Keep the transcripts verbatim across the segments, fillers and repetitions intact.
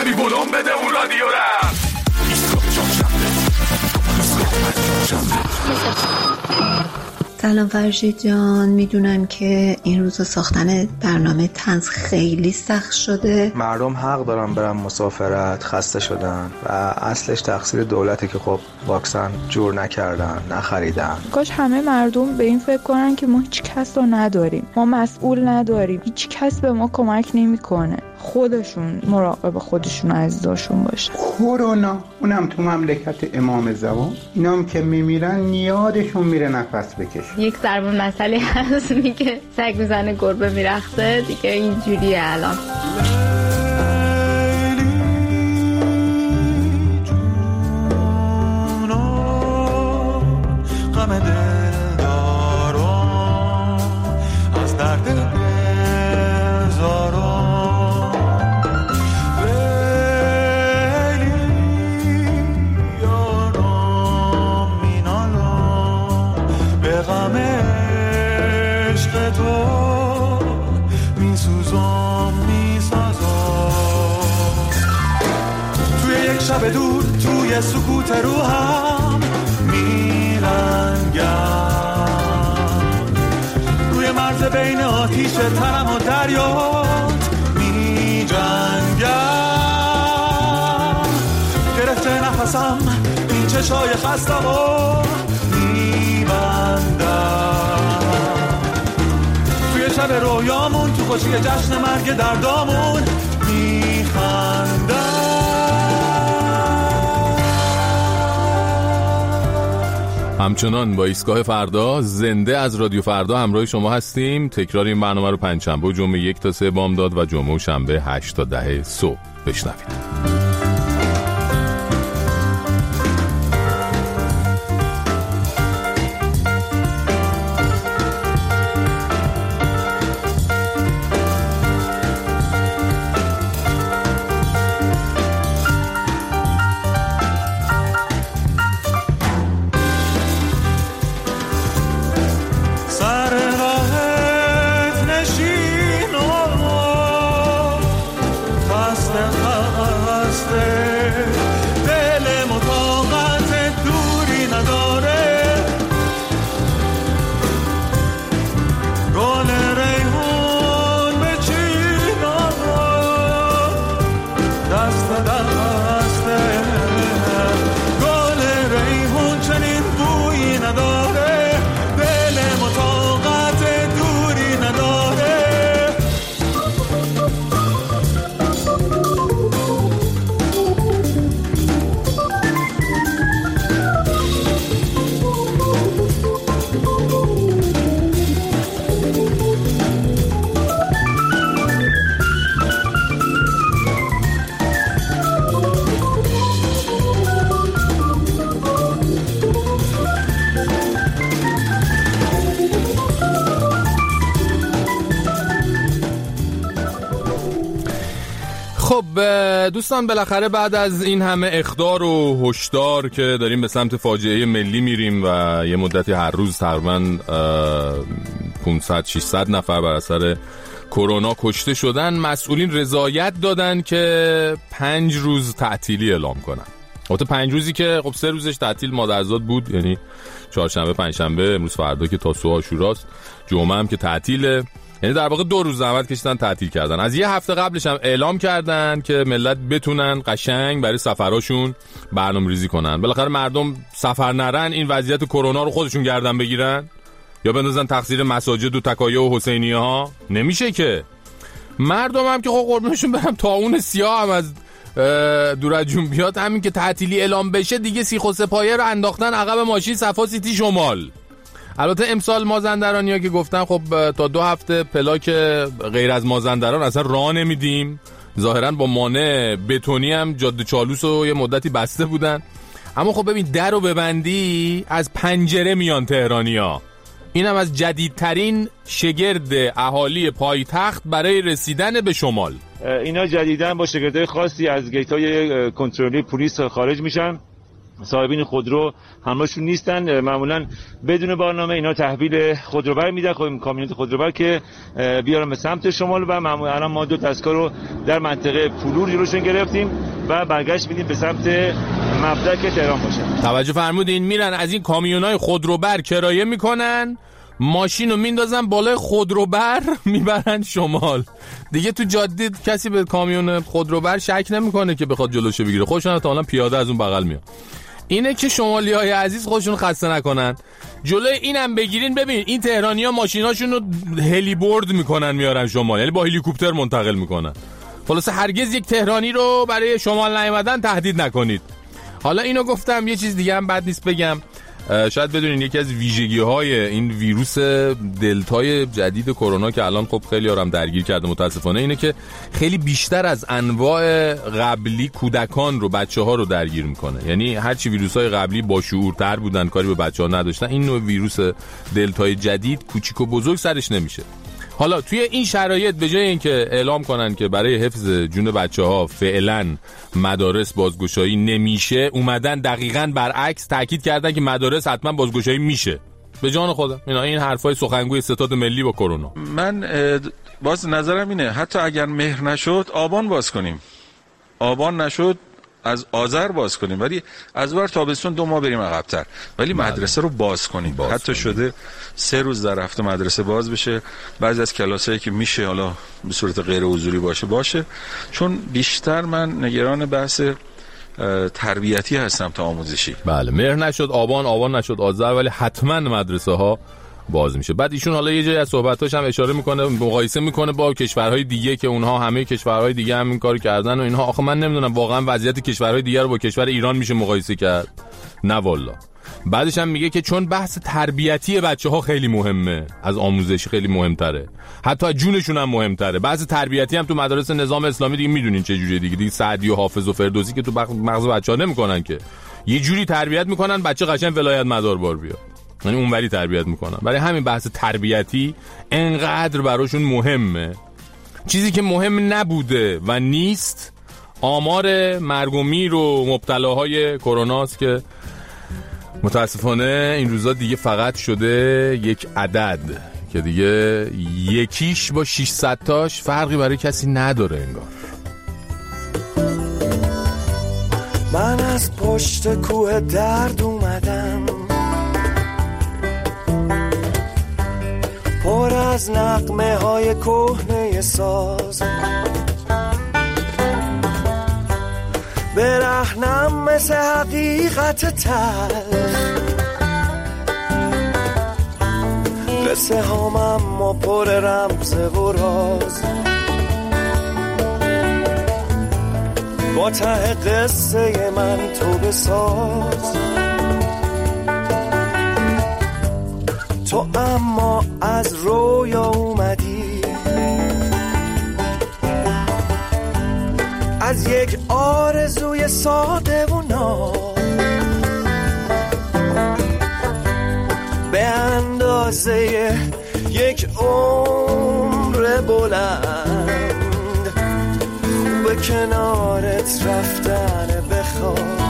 ببی ولوم بده اون رادیو را. سلام فرشید جان، میدونم که این روزا ساختن برنامه طنز خیلی سخت شده. مردم حق دارن برن مسافرت، خسته شدن و اصلش تقصیر دولته که خب واکسن جور نکردن، نخریدن. کاش همه مردم به این فکر کنن که ما هیچ کس رو نداریم، ما مسئول نداریم، هیچ کس به ما کمک نمیکنه، خودشون مراقب خودشون و عزیزاشون باشه. کرونا اونم تو مملکت امام زمان، اینام که میمیرن نیادشون میره نفس بکشه. یک ضرب مسئله هست میگه سگ میزنه گربه میرخصه، دیگه اینجوریه الان. شب دور توی سکوت روحم میلنگم، روی مرز بین آتیش تنم و دریات میجنگم، گرفته نفسم این چشای خستم و میبندم، توی شب رویامون تو خوشی جشن مرگ دردامون میخندم. همچنان با ایستگاه فردا زنده از رادیو فردا همراه شما هستیم. تکرار این برنامه رو پنجشنبه و جمعه یک تا سه بامداد و جمعه و شنبه هشت تا ده صبح بشنوید. دوستان بالاخره بعد از این همه اخطار و هشدار که داریم به سمت فاجعه ملی میریم و یه مدتی هر روز تقریبا پانصد ششصد نفر بر اثر کرونا کشته شدن، مسئولین رضایت دادن که پنج روز تعطیلی اعلام کنن. البته پنج روزی که خب سه روزش تعطیل مادرزاد بود، یعنی چهارشنبه، پنجشنبه، امروز فردا که تاسوعا عاشوراست، جمعه هم که تعطیله، یعنی در واقع دو روز زحمت کشیدن تعطیل کردن. از یه هفته قبلش هم اعلام کردن که ملت بتونن قشنگ برای سفراشون برنامه‌ریزی کنن. بالاخره مردم سفر نرن این وضعیت کرونا رو خودشون گردن بگیرن یا بندازن تقصیر مساجد و تکایه و حسینیه ها؟ نمیشه که. مردم هم که خب قربونشون برم طاعون سیاه هم از دور از جون بیاد، همین که تعطیلی اعلام بشه دیگه سیخ و سپایه رو انداختن عقب ماشین صفا سیتی شمال. البته امسال مازندرانیا که گفتن خب تا دو هفته پلاک غیر از مازندران اصلا راه نمیدیم، ظاهرا با مانع بتونی هم جاده چالوس رو یه مدتی بسته بودن. اما خب ببین در رو ببندی از پنجره میان تهرانیا. اینم از جدیدترین شگرد اهالی پایتخت برای رسیدن به شمال. اینا جدیدن با شگردهای خاصی از گیت‌های کنترلی پلیس خارج میشن صاحبین خودرو همراهشون نیستن، معمولا بدون برنامه اینا تحویل خودروبر میدن، خود کامیونت خودروبر که بیارن به سمت شمال و معمولا الان ما دو دستگاه رو در منطقه فلور جلوشون گرفتیم و برگشت میدیم به سمت مبدا که تهران باشه. توجه فرمودین میرن از این کامیونای خودروبر کرایه میکنن، ماشین رو میندازن بالای خودروبر میبرن شمال. دیگه تو جاده کسی به کامیون خودروبر شک نمیکنه که بخواد جلوشو بگیره، خودشون احتمالاً پیاده از اون بغل میاد. اینه که شمالی‌های عزیز خودشون خسته نکنن، جلوی اینم بگیرین. ببین این تهرانی‌ها ماشیناشون رو هلی بورد میکنن میارن شمال، یعنی با هلیکوپتر منتقل میکنن. خلاصه هرگز یک تهرانی رو برای شمال نیومدن تهدید نکنید. حالا اینو گفتم، یه چیز دیگه هم بد نیست بگم. شاید بدونین یکی از ویژگی‌های این ویروس دلتای جدید کرونا که الان خب خیلی آرام درگیر کرده متاسفانه اینه که خیلی بیشتر از انواع قبلی کودکان رو، بچه‌ها رو درگیر میکنه. یعنی هرچی ویروس‌های قبلی با شعورتر بودن، کاری به بچه‌ها نداشتن، این نوع ویروس دلتای جدید کوچیک و بزرگ سرش نمیشه. حالا توی این شرایط به جای اینکه اعلام کنن که برای حفظ جون بچه‌ها فعلا مدارس بازگشایی نمیشه، اومدن دقیقاً برعکس تاکید کردن که مدارس حتما بازگشایی میشه. به جان خودم اینا این حرفای سخنگوی ستاد ملی با کرونا. من باز نظرم اینه حتی اگر مهر نشد آبان باز کنیم، آبان نشد از آذر باز کنیم، ولی از ور تابستون دو ماه بریم عقب‌تر، ولی بله. مدرسه رو باز کنیم. باز حتی کنیم. شده سه روز در هفته مدرسه باز بشه، بعضی از کلاسایی که میشه حالا به صورت غیر حضوری باشه باشه، چون بیشتر من نگران بحث تربیتی هستم تا آموزشی. بله مهر نشد آبان، آبان نشد آذر، ولی حتما مدرسه ها باز میشه. بعد ایشون حالا یه جایی از صحبتاش هم اشاره میکنه، مقایسه میکنه با کشورهای دیگه که اونها همه کشورهای دیگه هم این کارو کردن و اینها. آخه من نمیدونم واقعا وضعیت کشورهای دیگه رو با کشور ایران میشه مقایسه کرد؟ نه والا. بعدش هم میگه که چون بحث تربیتی بچه‌ها خیلی مهمه، از آموزشی خیلی مهمتره، حتی از جونشون هم مهمتره. بحث تربیتی هم تو مدارس نظام اسلامی دیگه میدونین چه جوریه دیگه. دیگه سعدی و حافظ و فردوسی که تو مغز بچه‌ها نمیکنن که، یه جوری تربیت میکنن بچه قشنگ ولایت مدار بار بیاد، یعنی اونوری تربیت میکنن. برای همین بحث تربیتی انقدر براشون مهمه. چیزی که مهم نبوده و نیست آمار مرگ و میر و مبتلاهای کروناست که متاسفانه این روزا دیگه فقط شده یک عدد که دیگه یکیش با ششصد تاش فرقی برای کسی نداره انگار. من از پشت کوه درد اومدم، پر از نغمه های کهنه ساز، برهنم مثل حقیقت تلخ، قصه هام اما پر رمز و راز، با ته قصه من تو بساز، تو اما از رویا اومدی، از یک آرزوی ساده و ناز، به اندازه یک عمر بلند، خوب کنارت رفتن بخواب،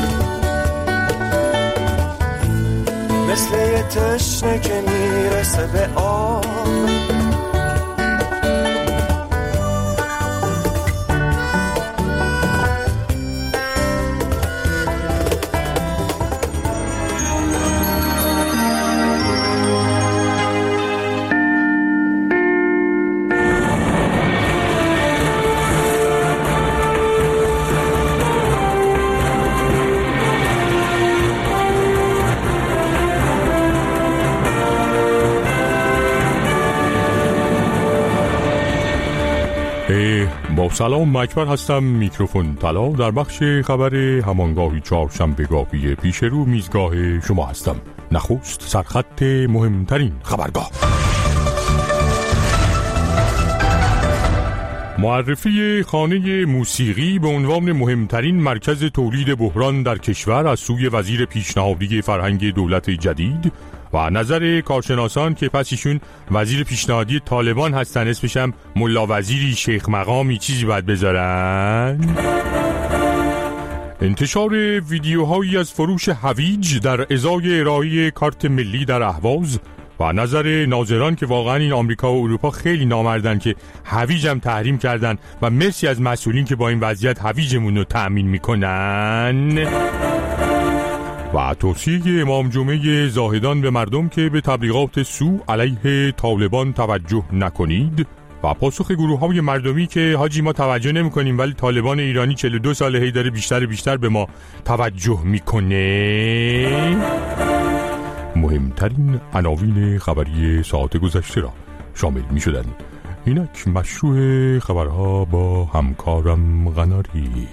مثل یه تشنه که میرسه به آب. با سلام مکبر هستم، میکروفون طلا، در بخش خبر همانگاهی چهارشنبه‌گاهی پیش رو میزگاه شما هستم. نخست سرخط مهمترین خبرگاه. معرفی خانه موسیقی به عنوان مهمترین مرکز تولید بحران در کشور از سوی وزیر پیشنهادی فرهنگ دولت جدید و نظر کارشناسان که پس ایشون وزیر پیشنهادی طالبان هستن، اسمش هم ملا وزیری شیخ مقامی چیزی باید بذارن. انتشار ویدیوهایی از فروش هویج در ازای ارائه کارت ملی در اهواز و نظر ناظران که واقعا این آمریکا و اروپا خیلی نامردن که هویج هم تحریم کردن و مرسی از مسئولین که با این وضعیت هویجمون رو تأمین میکنن. و توصیه امام جمعه زاهدان به مردم که به تبلیغات سو علیه طالبان توجه نکنید و پاسخ گروه های مردمی که حاجی ما توجه نمی کنیم ولی طالبان ایرانی چهل و دو ساله هی داره بیشتر بیشتر به ما توجه میکنه. مهمترین عناوین خبری ساعت گذشته را شامل می شدن. اینک مشروع خبرها با همکارم غناری.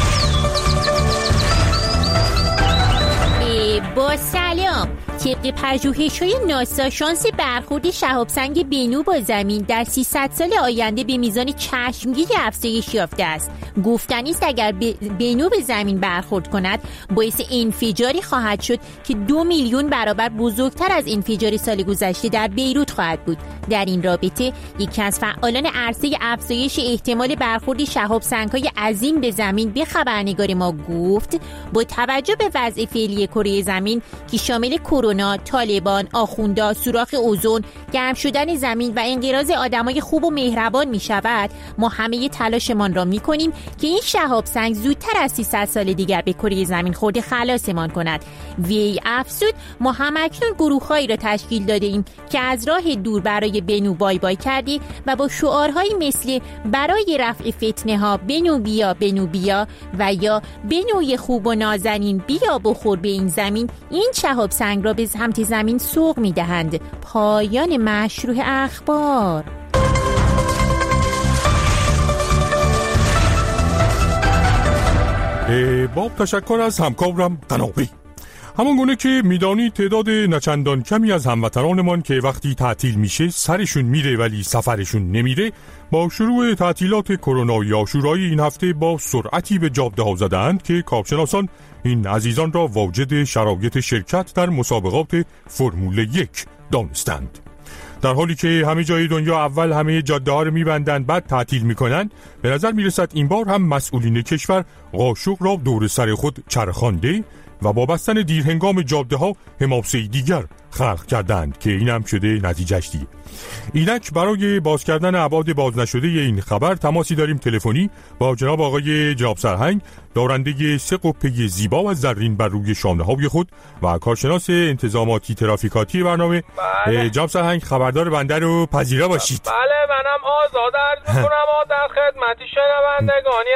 با سلام، طبق پژوهش‌های ناسا شانس برخورد شهاب‌سنگ بنو با زمین در سیصد سال آینده به میزان چشمگیری افزایش یافته است. گفتنی است اگر بنو به زمین برخورد کند باعث انفجاری خواهد شد که دو میلیون برابر بزرگتر از انفجار سال گذشته در بیروت خواهد بود. در این رابطه یکی از فعالان عرصه افزایش احتمال برخورد شهاب‌سنگ‌های عظیم به زمین به خبرنگار ما گفت با توجه به وضع فعلی کره زمین که شامل کرونا، طالبان، آخوندا، سوراخ اوزون، گرم شدن زمین و انقراض آدمای خوب و مهربان می شود، ما همه تلاشمان را می کنیم که این شهاب سنگ زودتر از سیصد سال دیگر به کره زمین خورده خلاصمان کند. وی افزود ما همکنون گروه‌هایی را تشکیل داده ایم که از راه دور برای بنو بای بای کردی و با شعارهایی مثل برای رفع فتنه ها بنو بیا بنو بیا و یا بنوی خوب و نازنین بیا بخور به این زمین این شهاب سنگ را به سمت زمین سوق می دهند. پایان مشروع اخبار. با تشکر از همکارم قنابی. همان گونه که میدانی تعداد نچندان کمی از هموطنانمان که وقتی تعطیل میشه سرشون میره ولی سفرشون نمیره، با شروع تعطیلات کرونایی عاشورایی این هفته با سرعتی به جاده ها زدند که کارشناسان این عزیزان را واجد شرایط شرکت در مسابقات فرمول یک دانستند. در حالی که همه جای دنیا اول همه جاده ها رو میبندند بعد تعطیل میکنند، به نظر میرسد این بار هم مسئولین کشور قاشق را دور سر خود چرخانده و با بستن دیرهنگام جاده ها حماسه دیگر خلق کردند که اینم شده نتیجهش دیگه. اینک برای باز کردن ابعاد باز نشده این خبر تماسی داریم تلفنی با جناب آقای جناب سرهنگ، دارنده سه قپه زیبا و زرین بر روی شانه های خود و کارشناس انتظاماتی ترافیکاتی برنامه. بله. جناب سرهنگ خبردار بنده رو پذیرا باشید. بله منم آزاد عرض می‌کنم در خدمت شنوندگانی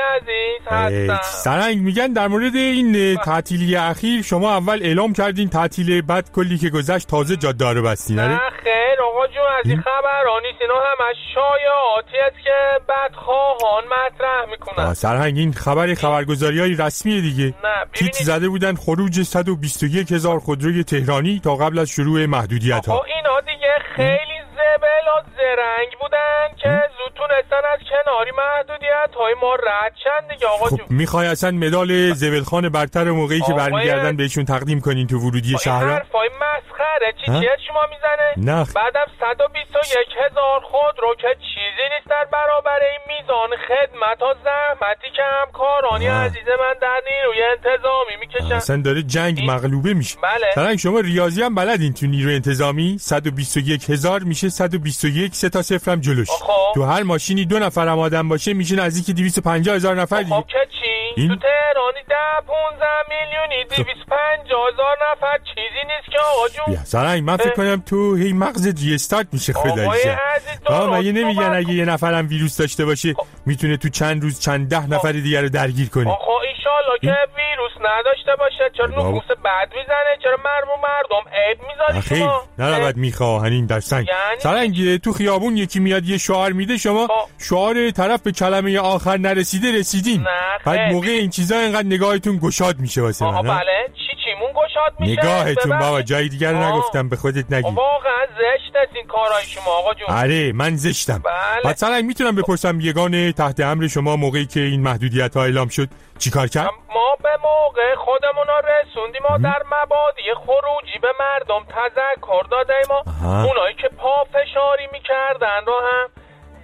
عزیز هستم. سرهنگ میگن در مورد این تعطیلی اخیر شما اول اعلام کردین تعطیل بعد کلی که گذشت تازه جاده رو بستین. نه خیر آقا جون از این خبرها نیست، اینا همش شایعاتی است که بدخواهان مطرح میکنن. سرهنگ این خبر خبرگزاریای رسمیه دیگه. تیت زده بودن خروج صد و بیست و یک هزار خودروی تهرانی تا قبل از شروع محدودیت ها. آقا اینا دیگه خیلی زبل و زرنگ بودن که زود تونستن از کناری محدودیت های ما رد شن دیگه آقا خب جون. میخوای اصلا مدال زبلخان برتر موقعی که برمیگردن بهشون تقدیم کنین تو ورودی شهر؟ این حرفای مسخره چی چیه شما میزنه؟ نه بعدم صد و بیست و یک هزار خودرو که چیزی نیست در برابر این میزان خدمت و زحمتی که همکارانی عزیز من در نیروی انتظامی میکشن. اصلا داره جنگ این... مغلوبه میشه. بله. سرنگ شما ریاضی هم بلدین تو نیروی انتظامی؟ صد و بیست و یک هزار میشه صد و بیست و یک، سه تا صفر هم جلوش. آخو. تو هر ماشینی دو نفر هم آدم باشه میشه نزدیک دویست و پنجاه هزار نفر دیگه. خب که چی؟ این... تو تهرانی ده پونزده میلیونی دویست و پنجاه هزار نفر چیزی نیست که آقا جون. بیا سرنگ من فکر کنم تو هی مغزت ریستارت میشه خداییش. آقا مگه نمیگن اگه یه نفرم ویروس داشته باشه خب. میتونه تو چند روز چند ده نفر دیگه رو درگیر کنه. آخه ایشالله که ویروس نداشته باشه. چرا نفوس بد میزنه؟ چرا مردم مردم عیب میذاری شما؟ نه نباید میخواهنین در سنگ. یعنی... سرنگ تو خیابون یکی میاد یه شعار میده شما خب. شعار طرف به کلمه آخر نرسیده رسیدین. بعد موقع این چیزا اینقدر نگاهتون گشاد میشه واسه من. آقا بله چی چیمون گشاد میشه؟ نگاهتون بابا جای دیگر رو نگفتم به خودت نگی. واقعا زشت است این کارهای شما آقا جون. آره من زشتم. بله. مثلا میتونم بپرسم یگان تحت امر شما موقعی که این محدودیت ها اعلام شد چیکار کرد؟ ما به موقع خودمون رو رسوندیم و در مبادی خروجی به مردم تذکر دادیم و اونایی که پافشاری میکردن رو هم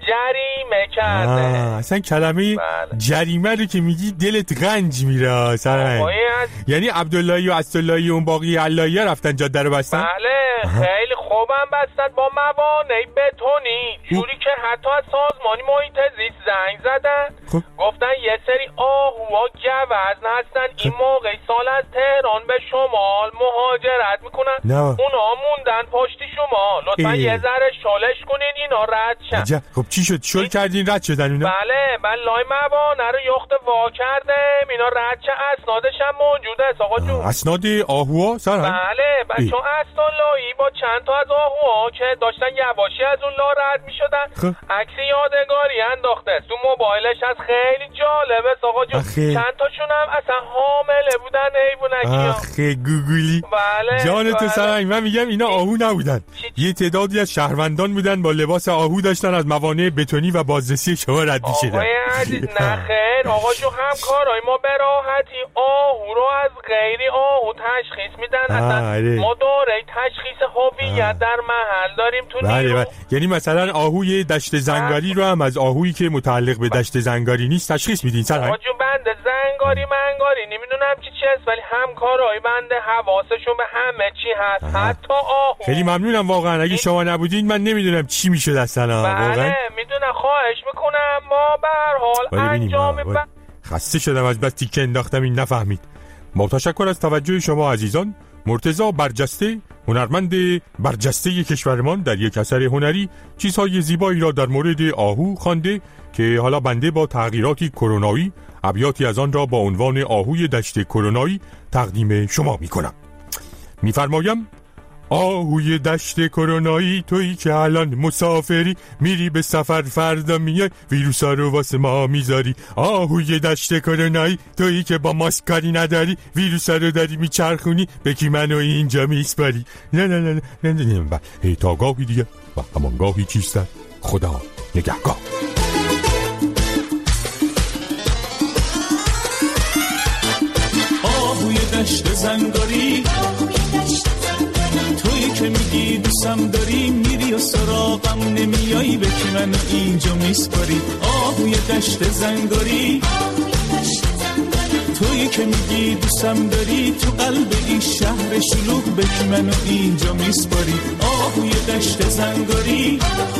جریمه کرده. آه، اصلا کلمه بله. جریمه رو که میگی دلت رنج میره سرنگ. یعنی عبداللهی و اسداللهی و اون باقی علایه رفتن جاده رو بستن؟ بله خیلی خوبم بستن با موانع بتونی جوری که حتی از سازمانی محیط زیست زنگ زدن خوب. گفتن یه سری آهوها گوزن هستن این موقع سال از تهران به شمال مهاجرت میکنن نه. اونا موندن پشت شما لطفا ای. یه ذره شلش کنین اینا رد شن. عجب. خب چی شد شل کردین رد شدن اینا؟ بله من لای موانع رو یخت وا کردم اینا رد چه اسنادش هم موجوده است آقا جون. اسناد آهوها سر بله بچه اسداللهی با چند تا از آهوها که داشتن یواشی از اون لا رد میشدن عکس یادگاری انداخته تو موبایلش از خیلی جالبه آقا جون. چند تاشون هم اصلا حامله بودن حیوانکی. آخه گوگلی بله جان تو بله. سرنگ من میگم اینا آهو نبودن یه تعدادی از شهروندان بودن با لباس آهو داشتن از موانع بتونی و بازرسی شما رد میشدن. آقای عزیز نخیر آقا جو همکارای ما به راحتی آهو رو از غیری آهو تشخیص میدن. اصلا ما دوره تشخیص هویت در محل داریم تو بله نیرو. بله. یعنی مثلا آهوی دشت زنگاری رو هم از آهویی که متعلق به دشت زنگاری نیست تشخیص میدین سرنگ؟ آقا جو بنده زنگاری منگاری نمیدونم که چه است ولی همکارای بنده حواسشون به همه چی هست آه. حتی آهو. خیلی ممنونم واقعا اگه شما نبودین من نمیدونم چی میشد اصلا. بله میدونم خواهش میکنم ما به هر حال انجام ب... خسته شدم از بس تیکه انداختم این نفهمید. با تشکر از توجه شما عزیزان. مرتضی برجسته هنرمند برجسته کشورمان در یک اثر هنری چیزهای زیبایی را در مورد آهو خوانده که حالا بنده با تغییراتی کرونایی ابیاتی از آن را با عنوان آهوی دشت کرونایی تقدیم شما میکنم. میفرمایم آهوی دشت کرونایی تویی که الان مسافری میری به سفر فردا میای ویروسا رو واسه ما میذاری. آهوی دشت کرونایی تویی که با ماسک کاری نداری ویروسا رو داری میچرخونی به کی منو اینجا میسپاری. نه نه نه نه نه نه نه هی تا گاهی دیگه و همان گاهی چیستن. خدا نگهدار. آهوی دشت زنگاری تویی که میگی دوستم داری میری و سراغم نمیایی به کی منو اینجا میسپاری. آهوی دشت زنگاری تویی که میگی دوستم داری تو قلب این شهر شلوغ به کی منو اینجا میسپاری. آهوی دشت زنگاری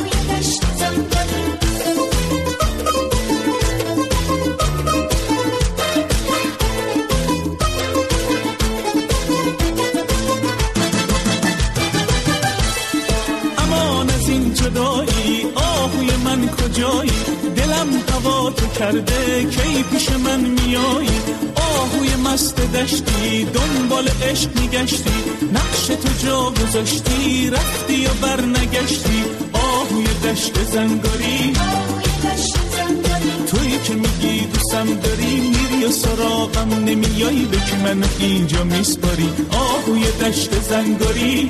جدایی آهوی من کجایی دلم هوا تو کرده کی پیش من میایی. آهوی مست دشتی دنبال عشق میگشتی نقش تو جا گذاشتی رفتی و بر نگشتی. آهوی دشت زنگاری تویی که میگی دوستم داری میری و سراغم نمیایی به کی من اینجا میسپاری. آهوی دشت زنگاری.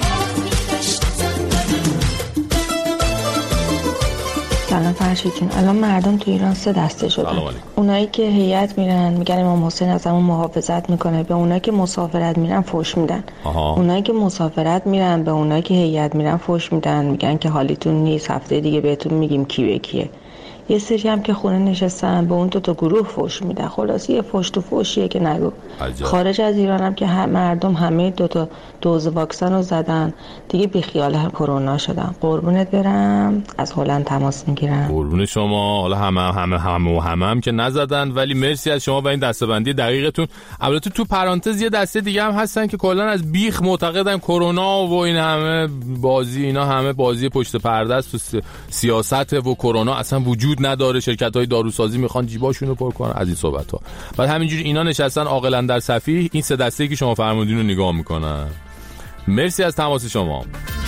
سلام فرشید جون. الان مردم تو ایران سه دسته شدن. اونایی که هیئت میرن میگن امام حسین از همون محافظت میکنه به اونایی که مسافرت میرن فوش میدن. آها. اونایی که مسافرت میرن به اونایی که هیئت میرن فوش میدن میگن که حالیتون نیست هفته دیگه بهتون میگیم کی به کیه. یه سری هم که خونه نشستن به اون دو تا گروه فوش میدن. خلاص یه فوش تو فوشیه که نگو. عجب. خارج از ایران هم که هم مردم همه دو تا دوز واکسن رو زدن دیگه بی خیال کرونا شدن. قربونت برم از هلند تماس میگیرم. قربون شما. حالا همه همه همه و همه هم که نزدن ولی مرسی از شما و این دسته‌بندی دقیقتون. البته تو پرانتز یه دسته دیگه هم هستن که کلا از بیخ معتقدن کرونا و این همه بازی اینا همه بازی پشت پرده است تو سیاست و کرونا اصلا وجود نداره. شرکت‌های داروسازی میخوان جیباشونو پر کنن از این صحبت‌ها. بعد همینجوری اینا نشستن عاقلاً در صفی این سه دسته‌ای که شما فرمودین رو نگاه میکنن. مرسی از تماس شما.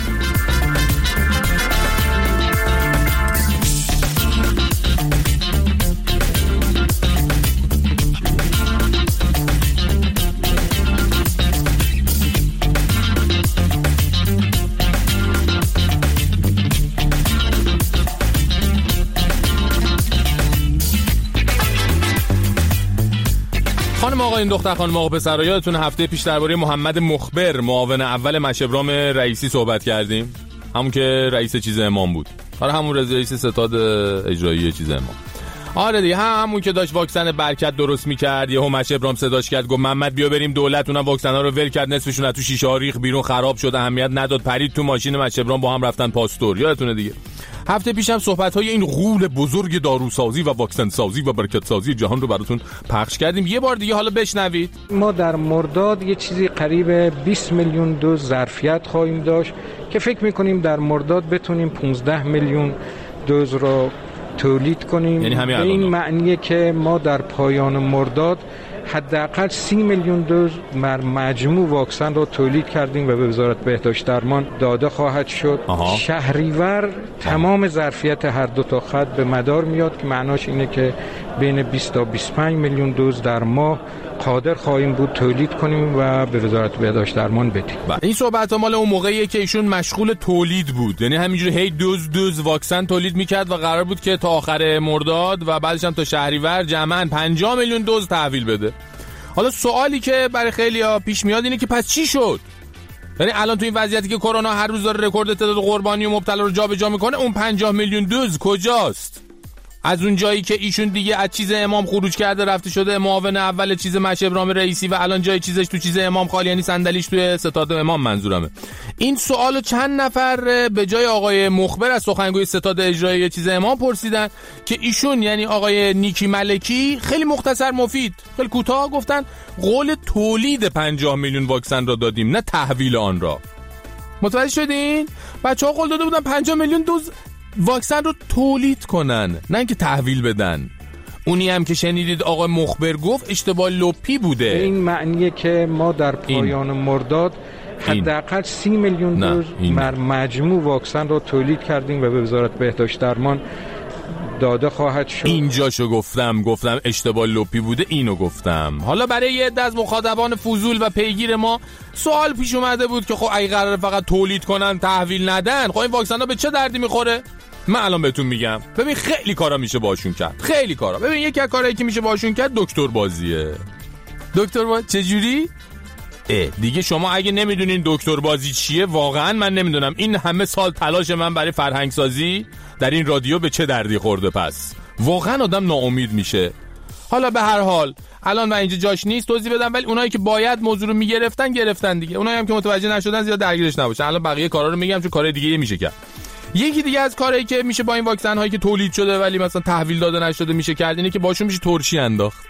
خانم آقا این دختر خانم آقا پسرا یادتون هفته پیش درباره محمد مخبر معاون اول مشبرام رئیسی صحبت کردیم، همون که رئیس چیز امام بود. آره همون رئیس ستاد اجرایی چیز ما. آره دیگه همون که داشت واکسن برکت درست میکرد، یهو مشه ابراهیم صداش کرد گفت محمد بیا بریم دولت، اونم واکسنا رو ول کرد، نصفشون از تو شیشه ها ریخ بیرون، خراب شد، اهمیت نداد، پرید تو ماشین مشه ابراهیم با هم رفتن پاستور. یادتونه دیگه. هفته پیشم صحبت‌های این غول بزرگ داروسازی و واکسن سازی و برکت سازی جهان رو براتون پخش کردیم. یه بار دیگه حالا بشنوید. ما در مرداد یه چیزی قریب بیست میلیون دوز ظرفیت خواهیم داشت که فکر می‌کنیم در مرداد بتونیم پانزده میلیون دوز رو تولید کنیم. یعنی به این معنیه که ما در پایان مرداد حداقل سی میلیون دوز مجموع واکسن رو تولید کردیم و به وزارت بهداشت درمان داده خواهد شد. آها. شهریور تمام ظرفیت هر دو تا خط به مدار میاد که معناش اینه که بین بیست تا بیست و پنج میلیون دوز در ماه قادر خواهیم بود تولید کنیم و به وزارت بهداشت درمان بدیم. این صحبت مال اون موقعیه که ایشون مشغول تولید بود، یعنی همینجوری هی دوز دوز واکسن تولید میکرد و قرار بود که تا آخر مرداد و بعدش هم تا شهریور جمعاً پنجاه میلیون دوز تحویل بده. حالا سوالی که برای خیلی‌ها پیش میاد اینه که پس چی شد؟ یعنی الان تو این وضعیتی که کرونا هر روز داره رکورد تعداد قربانی و مبتلا رو جابجا میکنه، اون پنجاه میلیون دوز کجاست؟ از اون جایی که ایشون دیگه از چیز امام خروج کرده رفته شده معاون اول چیز مشه ابراهیم رئیسی و الان جای چیزش تو چیز امام خالی، یعنی صندلیش توی ستاد امام منظورمه. این سوالو چند نفر به جای آقای مخبر از سخنگوی ستاد اجرایی چیز امام پرسیدن که ایشون یعنی آقای نیکی ملکی خیلی مختصر مفید خیلی کوتاه گفتن قول تولید پنجاه میلیون واکسن را دادیم نه تحویل آن را. متوجه شدین؟ بچه‌ها قول داده بودن پنجاه میلیون دوز واکسن رو تولید کنن نه اینکه تحویل بدن. اونی هم که شنیدید آقای مخبر گفت اشتباه لپی بوده. این معنیه که ما در پایان این. مرداد حداقل سی میلیون دوز بر مجموع واکسن رو تولید کردیم و به وزارت بهداشت درمان داده خواهد شد. اینجاشو گفتم گفتم اشتباه لپی بوده، اینو گفتم. حالا برای یه عده از مخاطبان فضول و پیگیر ما سوال پیش اومده بود که خب اگه قراره فقط تولید کنن تحویل ندن، خب این واکسن ها به چه دردی میخوره؟ من الان بهتون میگم. ببین خیلی کارا میشه باشون کرد، خیلی کارا. ببین یکی از کارهایی که میشه باشون کرد دکتر بازیه. دکتر باز چجوری؟ اه دیگه شما اگه نمیدونین دکتر بازی چیه، واقعا من نمیدونم این همه سال تلاش من برای فرهنگ سازی در این رادیو به چه دردی خورده. پس واقعا آدم ناامید میشه. حالا به هر حال الان من اینجا جاش نیست توضیح بدم، ولی اونایی که باید موضوع رو میگرفتن گرفتن دیگه. اونایی هم که متوجه نشدن زیاد درگیرش نباشن. الان بقیه کارا رو میگم چون کارهای دیگه میشه کرد. یکی دیگه از کارهایی که میشه با این واکسن هایی که تولید شده ولی مثلا تحویل داده نشده میشه کرد اینه که باشون میشه ترشی انداخت.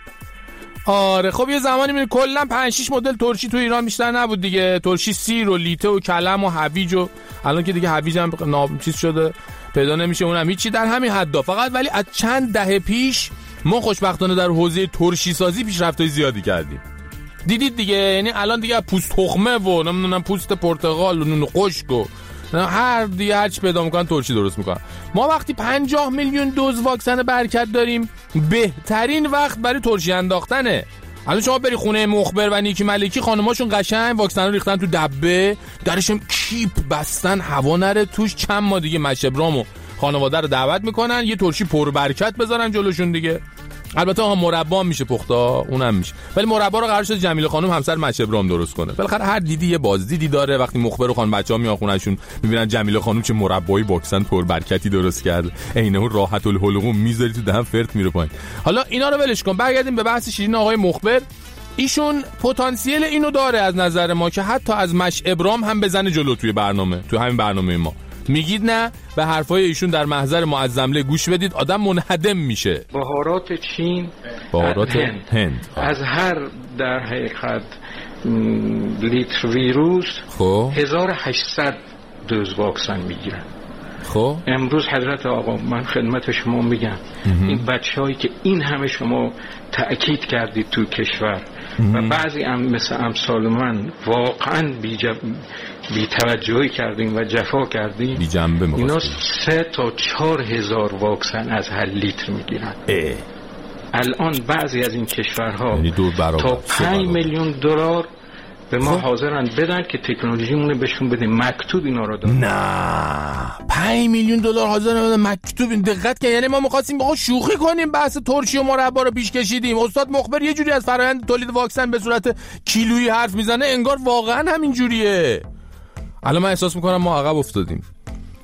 آره خب یه زمانی می کلا پنج شش مدل ترشی تو ایران بیشتر نبود دیگه. ترشی سیر و لیته و کلم و هویج و الان که دیگه هویج هم ناب چیز شده پیدا نمیشه، اونم هیچی در همین حدا. فقط ولی از چند دهه پیش ما خوشبختانه در حوزه ترشی سازی پیشرفت‌های زیادی کردیم. دیدید دیگه، یعنی الان دیگه پوست تخمه و نمیدونم پوست پرتقال و نون خشک و هر دیگه هر چی پیدا میکنن ترشی درست میکنن. ما وقتی پنجاه میلیون دوز واکسن برکت داریم بهترین وقت برای ترشی انداختنه. الان شما بری خونه مخبر و نیکی ملکی خانماشون قشنگ واکسن رو ریختن تو دبه، درشم کیپ بستن هوا نره توش. چند ما دیگه مشبرام و خانواده رو دعوت میکنن یه ترشی پر برکت بذارن جلوشون دیگه. البته ها مربا میشه پخته اونم میشه، ولی مربا رو قرار شد جمیله خانم همسر مشبرام درست کنه. بالاخره هر دیدی یه بازدیدی داره. وقتی مخبر و خان بچه‌ها میان خونه‌شون میبینن جمیله خانم چه مربایی واکسن پر برکتی درست کرده، عینه اون راحت الحلقوم میذاری تو دهن فرت میره پایین. حالا اینا رو ولش کن، برگردیم به بحث شیرین آقای مخبر. ایشون پتانسیل اینو داره از نظر ما که حتی از مشبرام هم بزنه جلو توی برنامه، تو همین برنامه ما. میگید نه؟ به حرفای ایشون در محضر معظمله گوش بدید، آدم منهدم میشه. بهارات چین، بهارات هند, هند. از هر در حقیقت لیتر ویروس خب هزار و هشتصد دوز واکسن میگیرن. خب امروز حضرت آقا من خدمت شما میگم امه. این بچه‌هایی که این همه شما تأکید کردید تو کشور امه. و بعضی هم مثل امثال من واقعا بی, جب... بی توجهی کردیم و جفا کردیم، بی جنبه اینا سه تا چهار هزار واکسن از هر لیتر میگیرن. الان بعضی از این کشورها یعنی تا پنج میلیون دلار به ما حاضرن بدن که تکنولوژیمونه بهشون بده، مکتوب اینا رو دادن. نه پنج میلیون دلار حاضرن بدن مکتوب. دقت کن، یعنی ما می‌خواستیم آقا شوخی کنیم، بحث ترشی و مربا رو پیش کشیدیم. استاد مخبر یه جوری از فرآیند تولید واکسن به صورت کیلویی حرف میزنه انگار واقعا همین جوریه. الان من احساس میکنم ما عقب افتادیم.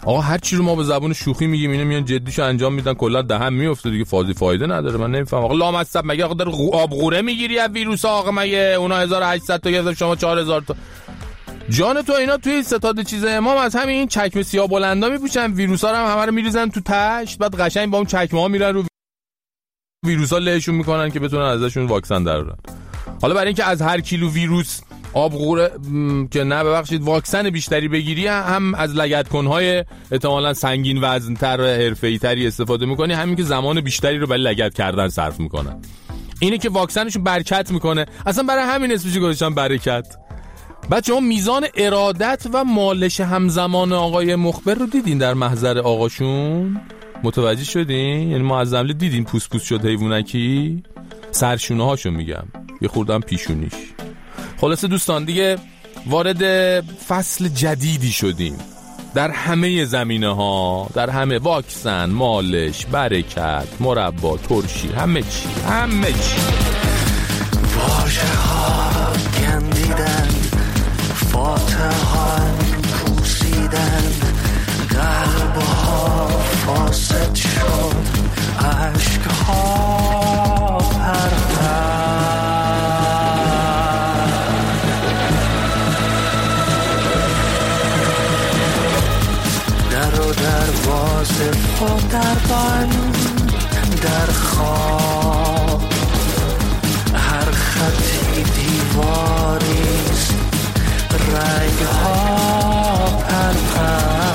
آقا هر چی رو ما به زبون شوخی میگیم اینا میان جدیشو انجام میدن، کلا دهن میفته دیگه، فازی فایده نداره. من نمیفهم آقا لامصب مگه آقا در آب غوره میگیری از ویروس آقا؟ مگه اونا هزار و هشتصد تا گرفتن شما چهار هزار تا؟ جان تو اینا توی ستاد چیز امام از همین این چکمه سیاه بلندا میپوشن، ویروسا رو هم همه رو میریزن تو تشت، بعد قشنگ با اون چکمه ها میرن رو ویروسا لهشون میکنن که بتونن ازشون واکسن درارن. حالا برای اینکه از هر کیلو ویروس آب غوره که نه ببخشید واکسن بیشتری بگیری، هم از لگدکن‌های احتمالاً سنگین وزن‌تر و حرفه‌ای‌تری استفاده می‌کنی، همین که زمان بیشتری رو برای لگد کردن صرف می‌کنن. اینه که واکسنشون برکت می‌کنه، اصلا برای همین اسمش گذاشتن برکت. بچه‌ها میزان ارادت و مالش همزمان آقای مخبر رو دیدین در محضر آقاشون؟ متوجه شدین؟ یعنی ما از عمله دیدین پوس پوس شد حیوانکی؟ سرشونه هاشو میگم، یه خوردم پیشونیش. خلاصه دوستان دیگه وارد فصل جدیدی شدیم در همه زمینه ها، در همه واکسن، مالش، برکت، مربا، ترشی، همه چی همه چی. واژه ها گندیدن، فاتحه ها پوسیدن، قلب ها فاسد شد، عشق ها پرپر. در و دروازه و در بند، در خواب هر خطی دیواریست، رنگ ها پرپر.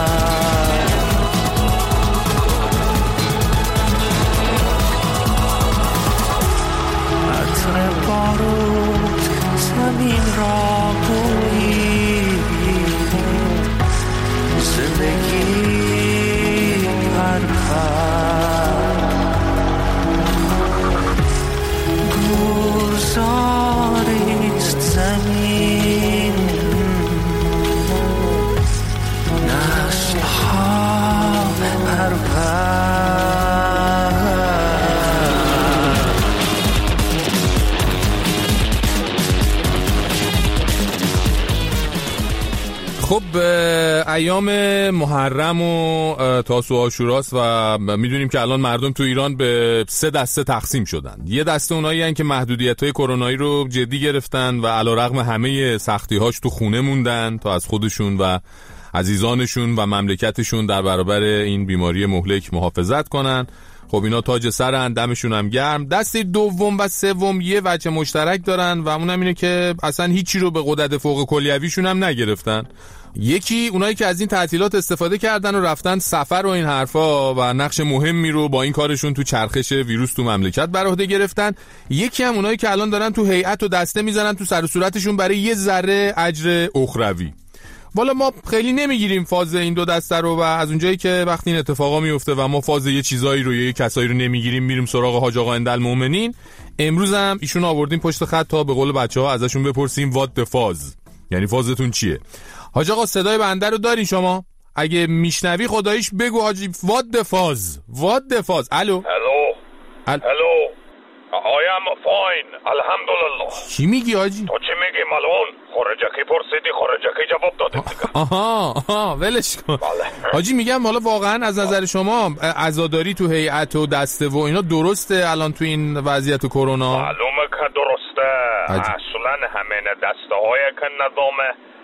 عطر بارود زمین را بویید، زندگی پرپر. گوزاریست زمین، نسل ها پرپر. خب ایام محرم و تاسوعا و عاشوراست و میدونیم که الان مردم تو ایران به سه دسته تقسیم شدن. یه دسته اونایی هستن که محدودیت‌های کرونایی رو جدی گرفتن و علیرغم همه سختی‌هاش تو خونه موندن تا از خودشون و عزیزانشون و مملکتشون در برابر این بیماری مهلک محافظت کنن. خب اینا تاج سرن، دمشون هم گرم. دسته دوم و سوم یه وجه مشترک دارن و اونم اینه که اصلا هیچی رو به قدرت فوق کلیویشون هم نگرفتن. یکی اونایی که از این تعطیلات استفاده کردن و رفتن سفر و این حرفا و نقش مهمی رو با این کارشون تو چرخش ویروس تو مملکت بر عهده گرفتن. یکی هم اونایی که الان دارن تو هیئت و دسته میزنن تو سر و صورتشون برای یه ذره اجر اخروی. والا ما خیلی نمیگیریم فاز این دو دسته رو و از اونجایی که وقتی این اتفاقا میفته و ما فاز یه چیزایی رو یه کسایی رو نمیگیریم میریم سراغ حاج آقا اندالمؤمنین، امروز هم ایشون آوردیم پشت خط تا به قول بچه‌ها ازشون بپرسیم وات د فاز، یعنی فازتون چیه. حاج آقا صدای بنده رو داری شما؟ اگه میشنوی خداییش بگو حاجی وات د فاز، وات د فاز. الو هلو هلو I am fine الحمدلله. چی میگی حاجی؟ تو چی میگی مالون؟ خارجکی پرسیدی، خارجکی جواب دادی دیگه. آها آها ولش کن. حاجی میگم حالا واقعا از نظر شما عزاداری تو هیئت و دسته و اینا درسته الان تو این وضعیت کرونا؟ معلومه که درسته. اصلا همین دسته هایی که نظام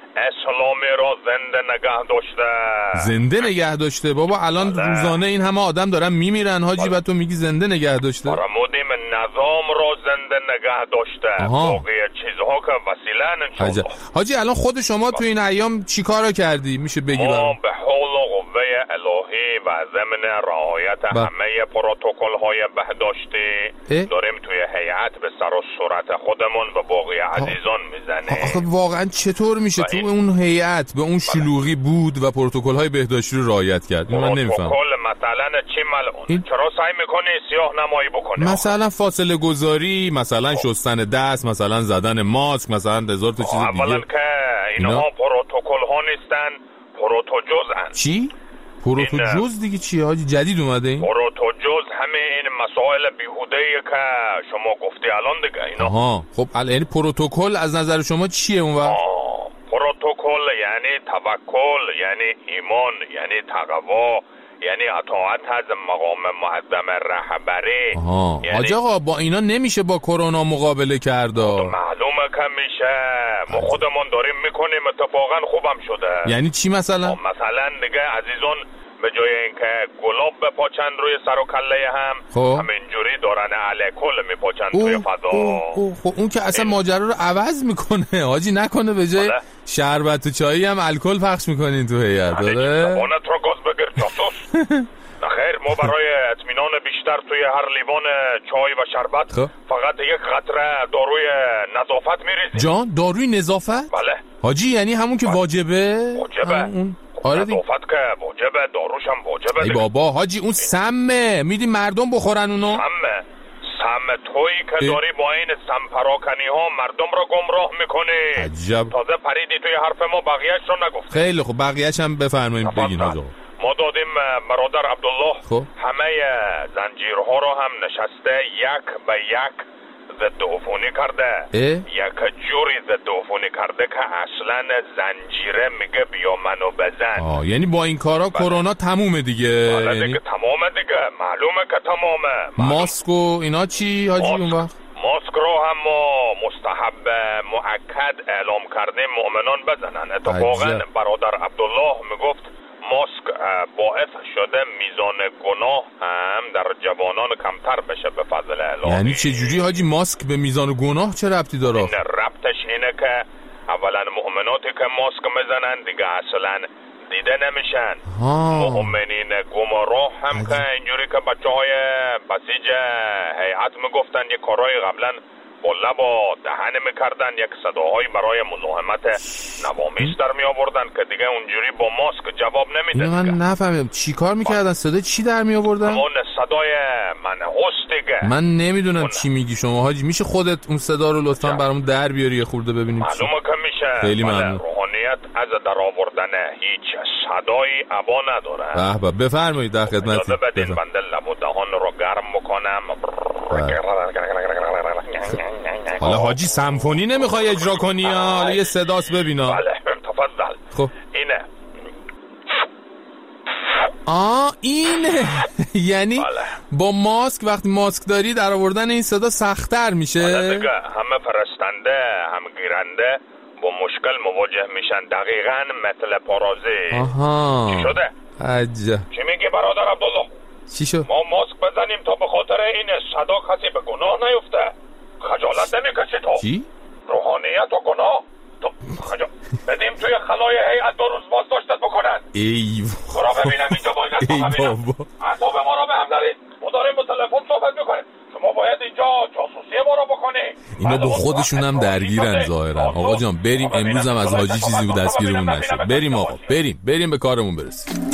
اسلامی را زنده نگه داشته. زنده نگه داشته بابا؟ الان بله. روزانه این همه آدم دارن میمیرن حاجی و تو میگی زنده نگه داشته؟ فرمودیم نظام را زنده نگه داشته. باقی چیزها که وسیله انشالله. حاجی الان خود شما تو این ایام چی کارا کردی میشه بگی برام؟ ما به حول و قوه الهی و ضمن رعایت با. همه پروتکل های بهداشتی داریم توی هیئت به سر و صورت خودمون و باقی عزیزان میزنه. آخه واقعا چطور میشه تو اون هیئت به اون شلوغی بود و پروتکل های بهداشتی رو رعایت کرد؟ من نمیفهمم. پروتکل مثلا چی ملعون؟ این... چرا سعی میکنی سیاه نمایی بکنی؟ مثلا فاصله گذاری، مثلا شستن دست، مثلا زدن ماسک، مثلا هزار تا چیز دیگه. اولا که اینها پروتکل ها نیستن، پروتوجزن. چی؟ پروتوجز دیگه چیه حاجی؟ جدید اومده این؟ پروتوجز همه این مسائل بیهوده‌ای که شما گفتی الان دیگه اینا. آها خب یعنی پروتکل از نظر شما چیه اون وقت؟ پروتکل یعنی توکل یعنی ایمان، یعنی تقوا، یعنی اطاعت از مقام معظم رهبری. یعنی حاج آقا با اینا نمیشه با کرونا مقابله کرد. معلومه که میشه، ما خودمون داریم میکنیم، اتفاقا خوبم شده. یعنی چی مثلا؟ مثلا دیگه عزیزان به جای اینکه گلاب بپاچن روی سر و کله هم خب. همینجوری دارن الکل میپاچن توی فضا. خب اون که اصلا ماجرا رو عوض میکنه حاجی، نکنه به جای بله. شربت و چایی هم الکل پخش میکنین تو هیئت؟ داره زبانت رو گاز بگیر جاسوس. نخیر، ما برای اطمینان بیشتر توی هر لیوان چای و شربت خب. فقط یک قطره داروی نظافت میریزیم. جان داروی نظافت؟ بله حاجی یعنی همون که واجبه؟ واجبه اون... آره نظافت که واجبه، داروش هم واجبه. ای بابا حاجی اون سمه، میدی مردم بخورن اونو؟ سمه سم تویی که ای؟ داری با این سم پراکنی ها مردم رو گمراه میکنی. عجب. تازه پریدی توی حرف ما، بقیهش رو نگفت. خیلی خب بقیهش هم بفرمایید بگین آقا. ما دادیم برادر عبدالله خب. همه زنجیرها رو هم نشسته یک به یک ضد عفونی کرده. اه؟ یک جوری ضد عفونی کرده که اصلا زنجیره میگه بیا منو بزن. آه یعنی با این کارا بله. کرونا تمومه دیگه. بله یعنی... دیگه تمامه دیگه، معلومه که تمامه. معلوم. ماسک و اینا چی حاجی اون وقت؟ ماسک رو هم ما مستحب مؤکد اعلام کردیم مؤمنان بزنن. اتفاقا برادر عبدالله میگفت ماسک باعث شده میزان گناه هم در جوانان کمتر بشه به فضل الهی. یعنی چه جوری حاجی ماسک به میزان گناه چه ربطی داره؟ این ربطش اینه که اولا مؤمناتی که ماسک میزنن دیگه اصلا دیده نمیشن. مؤمنین گمراه هم که اینجوری که بچه های بسیج هیئت میگفتن یک کارهای قبلا با لب و دهن میکردن، یک صداهایی برای مزاحمت نوامیس در می آوردن که دیگه اونجوری با ماسک جواب نمیده. اینو من نفهمیدم چی کار میکردن؟ صدای چی در می آوردن؟ اون صدای منحوس دیگه. من نمیدونم اون... چی میگی شما حاجی، میشه خودت اون صدا رو لطفا برامون در بیاری یه خورده ببینیم؟ معلومه که میشه. خیلی ممنون. روحانیت از در آوردن هیچ صدایی عبا نداره. به به بفرمایید، در خدمتیم. اجازه بدین بنده لب و دهان رو گرم بکنم. حالا حاجی سمفونی نمیخوای اجرا کنی یا حالا یه صداست ببینا؟ بله تفضل. خب اینه. آه اینه. یعنی بله. با ماسک وقتی ماسک داری در آوردن این صدا سخت‌تر میشه. بله دیگه، همه فرستنده هم گیرنده با مشکل مواجه میشن، دقیقاً مثل پارازی. آها چی شده؟ عجب. چی میگی برادر عبدالله؟ چی شد؟ ما ماسک بزنیم تا به خاطر این صدا کسی به گناه نیفته. خجالت نمیکشی تو؟ چی؟ روحانیت و گناه تو خجالت بدیم توی خلای هیئت دو روز بازداشتت بکنن. ای برو ببینم اینجا باید ای بابا اعصاب ما رو به هم دارید. ما داریم با تلفن صحبت میکنیم، شما باید اینجا جاسوسی ما رو بکنی. اینا با خودشون هم درگیرن ظاهرا. آقا جان بریم، امروز هم از حاجی چیزی بود دستگیرمون نشه. بریم آقا، بریم بریم به کارمون برسیم.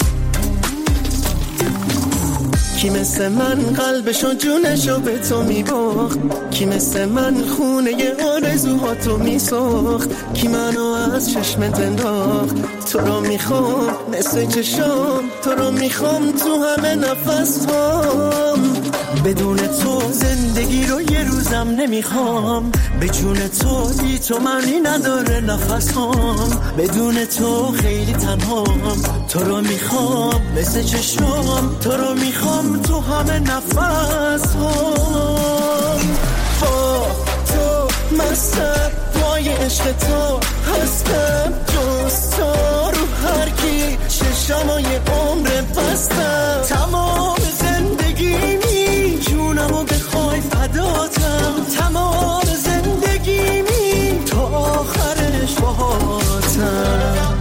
کی مثل من قلبشو جونشو به تو میباخت، کی مثل من خونه آرزوهاتو میساخت، کی منو از چشمت انداخت. تو رو میخوام مثل چشام، تو رو میخوام تو همه نفس هام. بدون تو زندگی رو یه روزم نمیخوام، به جون تو بی تو معنی نداره نفس هام. بدون تو خیلی تنهام، تو رو میخوام مثل چشام، تو رو میخوام تو همه نفس هام. با تو مستم پای عشق تو هستم، جز تو رو هر کی چشمای عمر بستم. تمام زندگیمی جونمو بخوای فداتم، تمام زندگیمی تا آخرش باهاتم.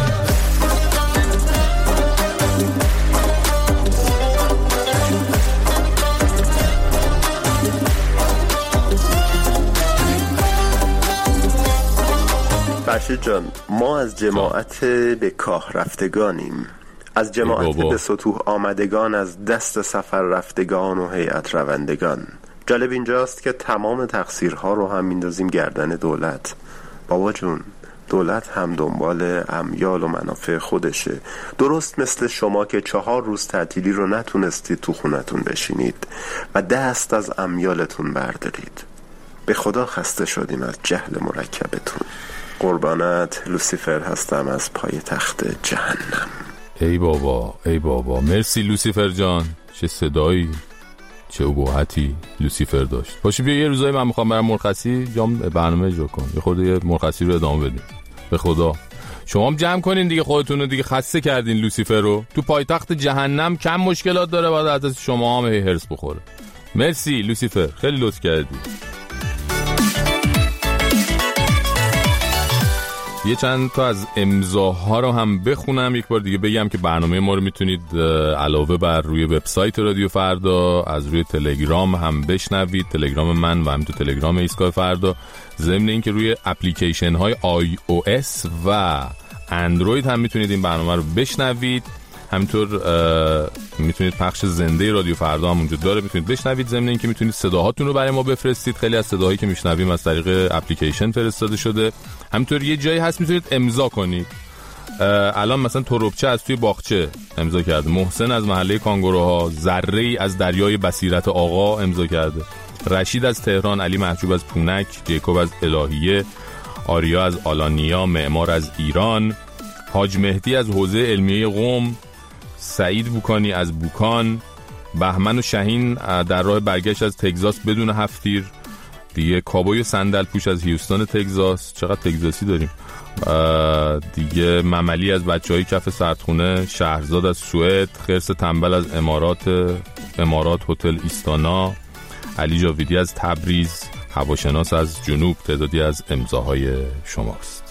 فرشید جان، ما از جماعت به کاه رفتگانیم، از جماعت به سطوح آمدگان، از دست سفر رفتگان و هیئت روندگان. جالب اینجاست که تمام تقصیرها رو هم میندازیم گردن دولت. بابا جون، دولت هم دنبال امیال و منافع خودشه. درست مثل شما که چهار روز تعطیلی رو نتونستید تو خونتون بشینید و دست از امیالتون بردارید. به خدا خسته شدیم از جهل مرکبتون. قربانت لوسیفر هستم از پای تخت جهنم. ای بابا ای بابا، مرسی لوسیفر جان. چه صدایی، چه ابهتی لوسیفر داشت. باشی بیا یه روزایی من میخوام برم مرخصی جام برنامه اجرا کن، یه خورده یه مرخصی رو ادامه بدیم. به خدا شما هم جمع کنین دیگه، خودتون رو دیگه خسته کردین لوسیفر رو. تو پایتخت جهنم کم مشکلات داره، بعد از شما هم هی هرس بخوره. مرسی لوسیفر، خیلی لطف کردی. یه چند تا از امضاها رو هم بخونم. یک بار دیگه بگم که برنامه ما رو میتونید علاوه بر روی وبسایت رادیو فردا از روی تلگرام هم بشنوید، تلگرام من و هم تو تلگرام ایستگاه فردا. ضمن این که روی اپلیکیشن های آی او اس و اندروید هم میتونید این برنامه رو بشنوید. همینطور میتونید پخش زنده رادیو فردا هم اونجا داره، میتونید بشنوید. ضمن این که میتونید صداهاتون رو برای ما بفرستید. خیلی از صداهایی که میشنویم از طریق اپلیکیشن فرستاده شده. همینطور یه جایی هست میتونید امضا کنید. الان مثلا تربچه از توی باغچه امضا کرده، محسن از محله کانگوروها، ذره‌ای از دریای بصیرت آقا امضا کرده، رشید از تهران، علی محجوب از پونک، جیکوب از الهیه، آریا از آلانیا، معمار از ایران، حاج مهدی از حوزه علمیه قم، سعید بوکانی از بوکان، بهمن و شهین در راه برگشت از تگزاس بدون هفتیر دیگه، کابوی صندل پوش از هیوستن تگزاس، چقدر تگزاسی داریم دیگه، مملی از بچهای کف سردخونه، شهرزاد از سوئد، خرس تنبل از امارات امارات هتل ایستانا، علی جاویدی از تبریز، هواشناس از جنوب. تعدادی از امضاهای شماست.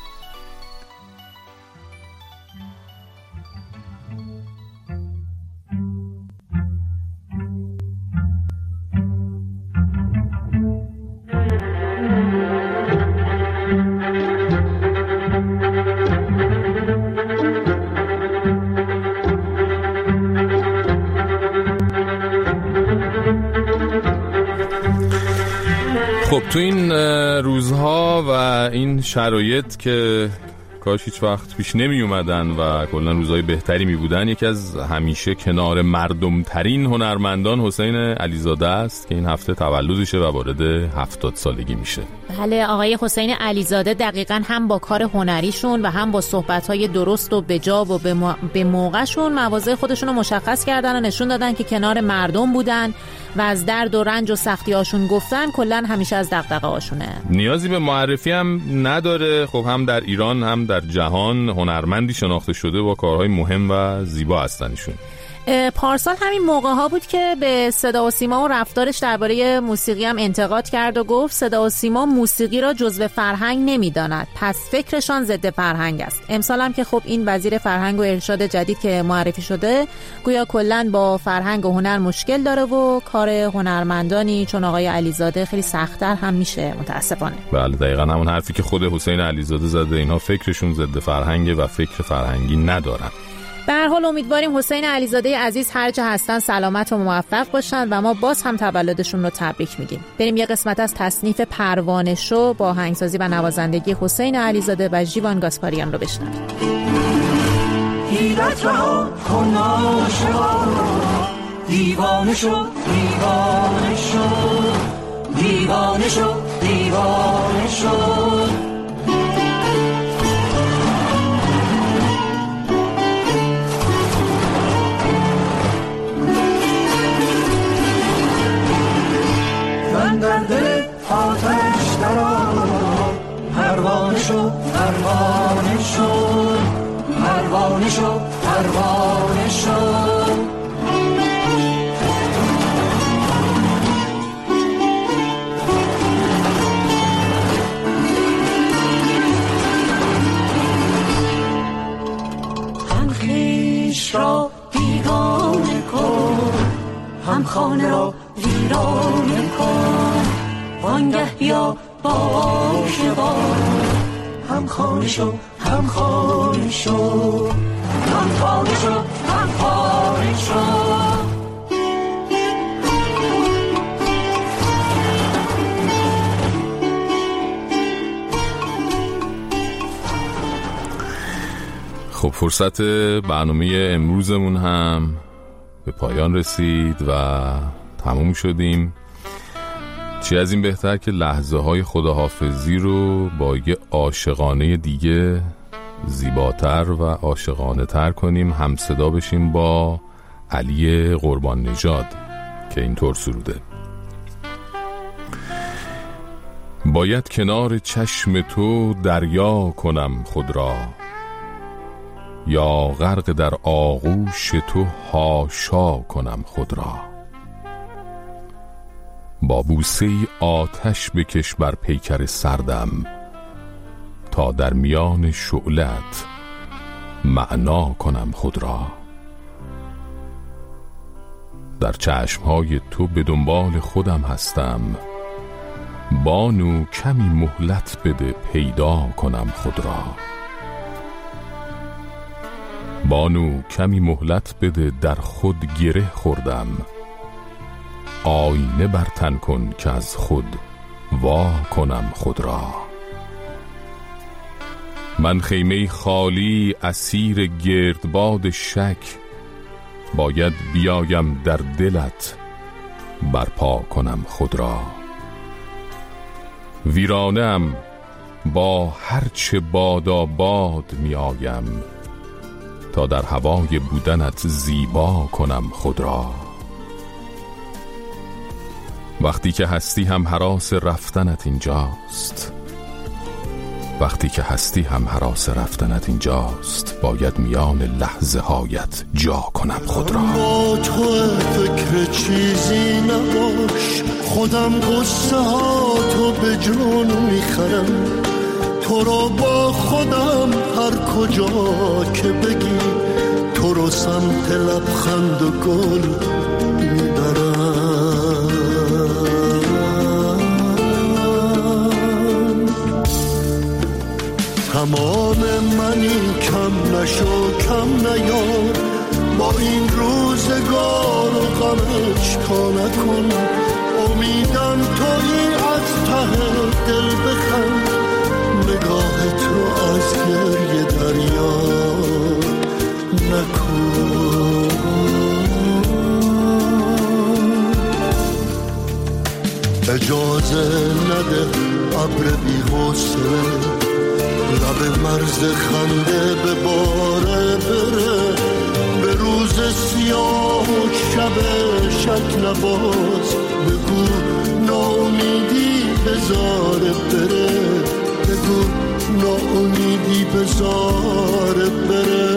خب تو این روزها و این شرایط که کاش هیچ وقت پیش نمی اومدن و کلا روزهای بهتری می بودن، یکی از همیشه کنار مردم ترین هنرمندان حسین علیزاده است که این هفته تولدشه و وارد هفتاد سالگی میشه. بله، آقای حسین علیزاده دقیقاً هم با کار هنریشون و هم با صحبت‌های درست و بجا و به موقعشون مواضع خودشون رو مشخص کردن و نشون دادن که کنار مردم بودن و از درد و رنج و سختی‌هاشون گفتن. کلاً همیشه از دغدغه‌هاشونه. نیازی به معرفی هم نداره. خب هم در ایران هم در جهان هنرمندی شناخته شده با کارهای مهم و زیبا هستنشون. پارسال همین موقع ها بود که به صدا و سیما و رفتارش درباره موسیقی هم انتقاد کرد و گفت صدا و سیما موسیقی را جزو فرهنگ نمیداند، پس فکرشان ضد فرهنگ است. امسال هم که خب این وزیر فرهنگ و ارشاد جدید که معرفی شده گویا کلاً با فرهنگ و هنر مشکل داره و کار هنرمندانی چون آقای علیزاده خیلی سخت‌تر هم میشه متاسفانه. بله دقیقاً همون حرفی که خود حسین علیزاده زده، اینها فکرشون ضد فرهنگه و فکر فرهنگی ندارن. به هر حال امیدواریم حسین علیزاده عزیز هر جا هستن سلامت و موفق باشن و ما باز هم تولدشون رو تبریک میگیم. بریم یه قسمت از تصنیف پروانه شو با آهنگسازی و نوازندگی حسین علیزاده و ژیوان گاسپاریان رو بشنویم. حیرت رها کن عاشقا، دیوانه شو دیوانه شو دیوانه شو دیوانه شو. در دل آتش درآ، پروانه شو پروانه شو پروانه شو پروانه شو. هم خویش را بیگانه کن، هم خانه را ویرانه کن، وانگه بیا با عاشقان هم خانه شو هم خانه شو هم خانه شو هم خانه شو. خب فرصت برنامه امروزمون هم به پایان رسید و تموم شدیم. چی از این بهتر که لحظه های خداحافظی رو با یه عاشقانه دیگه زیباتر و عاشقانه تر کنیم، همصدا بشیم با علی قربان نژاد که اینطور سروده: باید کنار چشم تو دریا کنم خود را، یا غرق در آغوش تو حاشا کنم خود را. با بوسه آتش بکش بر پیکر سردم، تا در میان شعلت معنا کنم خود را. در چشمهای تو به دنبال خودم هستم، بانو کمی مهلت بده پیدا کنم خود را. بانو کمی مهلت بده در خود گره خوردم، آینه بر تن کن که از خود وا کنم خود را. من خیمه خالی اسیر گردباد شک، باید بیایم در دلت برپا کنم خود را. ویرانم با هرچه باداباد می آیم، تا در هوای بودنت زیبا کنم خود را. وقتی که هستی هم هراس رفتنت اینجاست، وقتی که هستی هم هراس رفتنت اینجاست، باید میان لحظه هایت جا کنم خود را. با تو فکر چیزی نباش، خودم قصه ها تو به جون میخرم، تو رو با خودم هر کجا که بگی، تو رو سمت لبخند و گل میبرم. تمام منی کم نشو کم نیار، با این روزگار و غمش تا نکن. امیدم تویی از ته دل بخند، نگاهت رو از گریه دریا نکن. اجازه نده ابر بی حوصله لب مرز خنده به باره بره، به روز سیاه و شب شک نباز. بگو ناامیدی بذاره بره، بگو ناامیدی بذاره بره.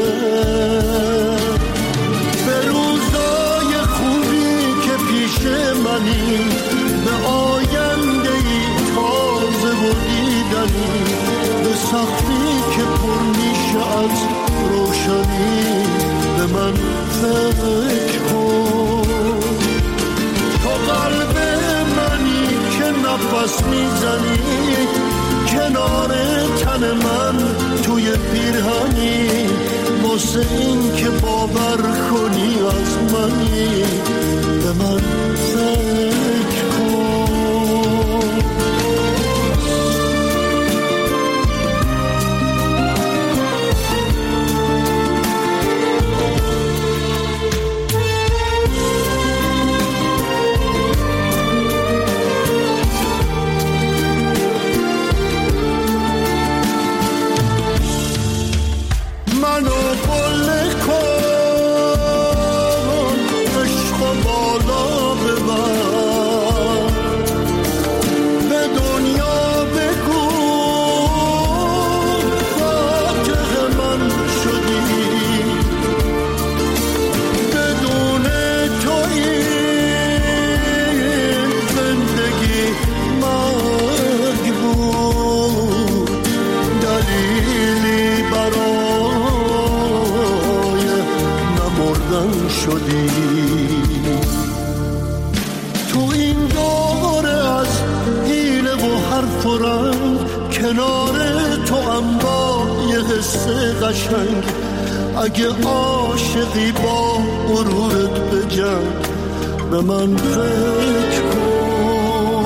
به روزای خوبی که پیش منی، به آیندهی تازه و دیدنی، به سختی که پر میشه از روشنی، به من فکر کن. تو قلب منی که نفس میزنی، کنار تن من توی پیرهنی، واسه این که باور کنی از منی، به من فکر کن. شدی تو این دوره از حیله و حرف و رنگ، کنار تو هم با یه حس قشنگ. اگه عاشقی با غرورت بجنگ، به من فکر کن.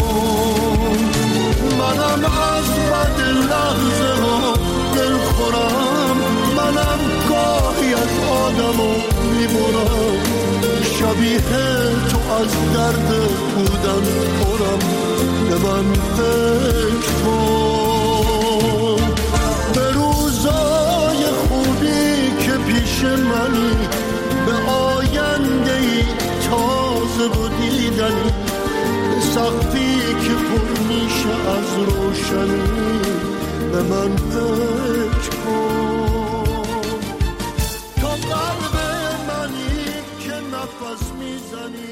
منم از بد لحظه ها دل خورم، منم گاهی از آدم ها میبرم. شبیه تو از درد بودن پرم به من فکر کن به روزای خوبی که پیش منی به آینده‌ای تازه و دیدنی به سختی که پر میشه از روشنی به من فکر کن تو قلب منی که نفس میزنی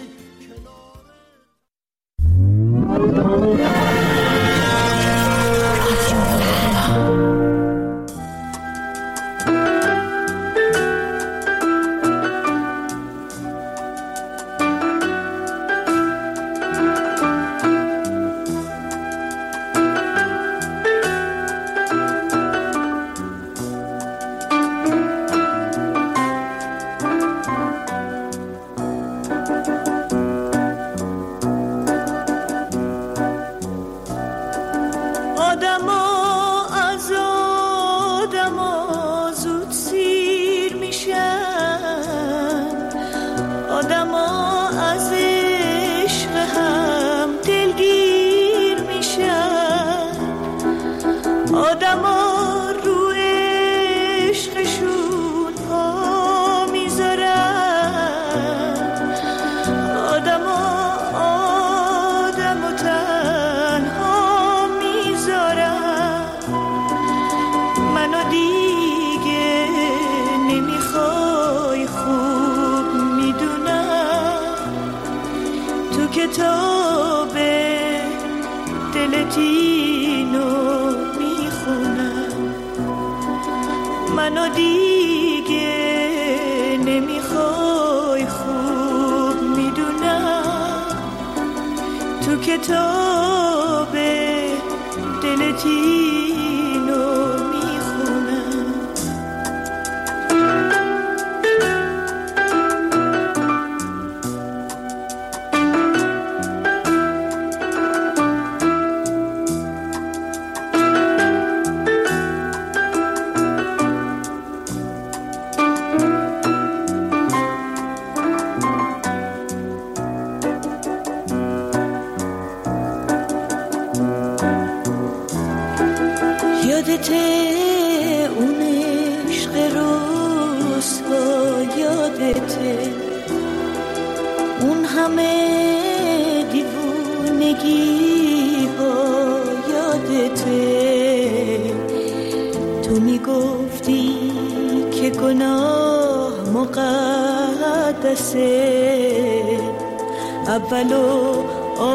اول و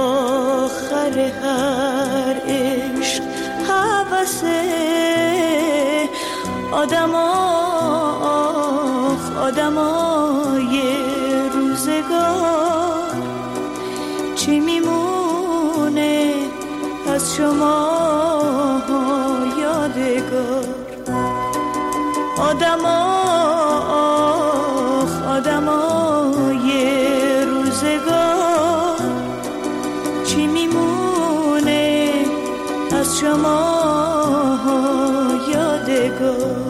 آخر هر عشق هوسه آدم آخ آدمای روزگار چی میمونه از شما یادگار آدم آخ آدمای روزگار چی میمونه از شما یادگار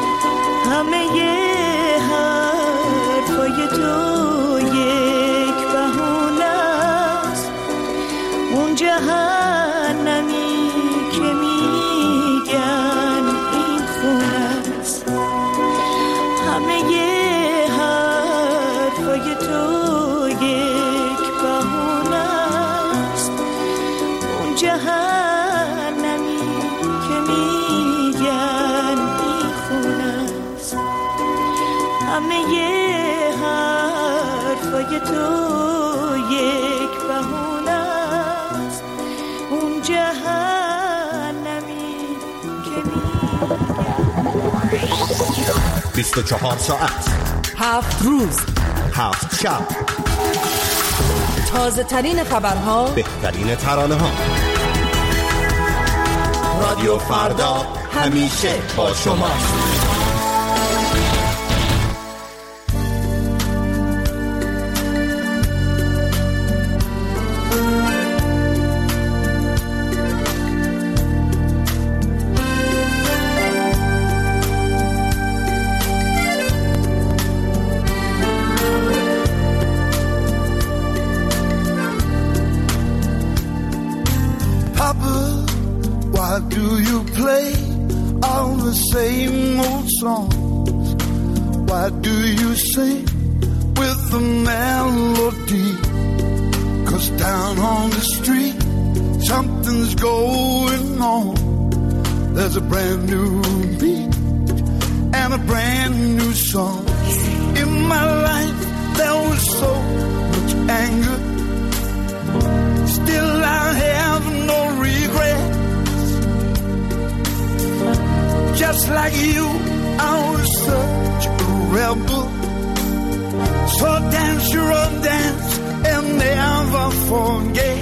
همه حرفای تو یک اون جهنمی که میگن این خونه است. همه حرفای تو یک بهونه است. اون جهنمی که میگن این خونه است. همه حرفای تو یک بهونه است. اون جهنمی که بیست و چهار ساعت، هفت روز، هفت شب، تازه ترین خبرها، بهترین ترانه ها. رادیو فردا همیشه با شماست. Same old songs. Why do you sing with the melody? 'Cause down on the street something's going on. There's a brand new beat and a brand new song. In my life there was so much anger. Still I have no regret. Just like you, I was such a rebel. So dance your own dance and never forget.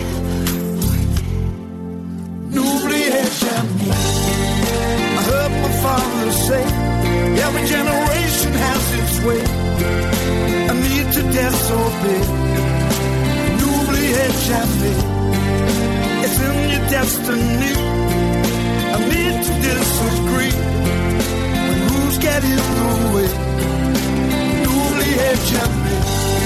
N'oubliez jamais. I heard my father say, every generation has its way. I need to disobey. N'oubliez jamais. It's in your destiny. I need to disagree. But who's getting in the way? N'oubliez jamais.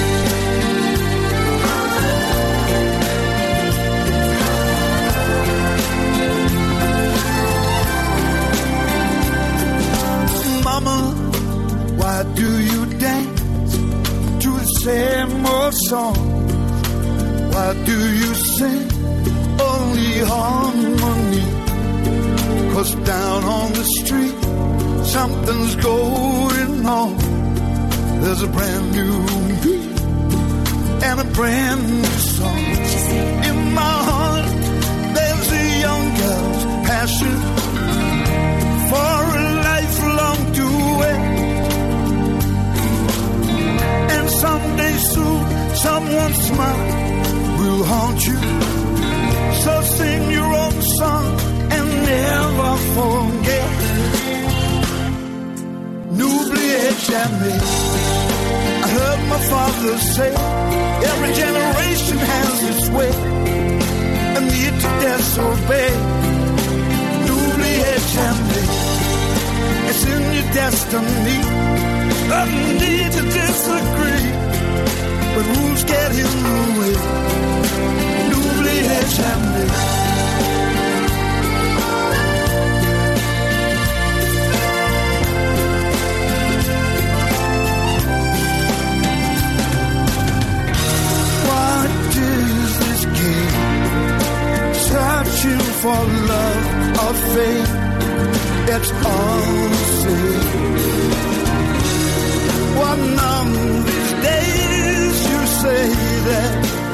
Mama, why do you dance to the same old song? Why do you sing only harmony? 'Cause down on the street something's going on. There's a brand new beat and a brand new song. In my heart there's a young girl's passion for a lifelong duet. And someday soon someone's smile will haunt you. So sing your own song and never forget. N'oubliez jamais. I heard my father say, every generation has its way. I need to disobey. N'oubliez jamais. It's in your destiny. I need to disagree. But who's getting in the way? N'oubliez jamais. Searching for love or faith, it's all the same. One of these days you say that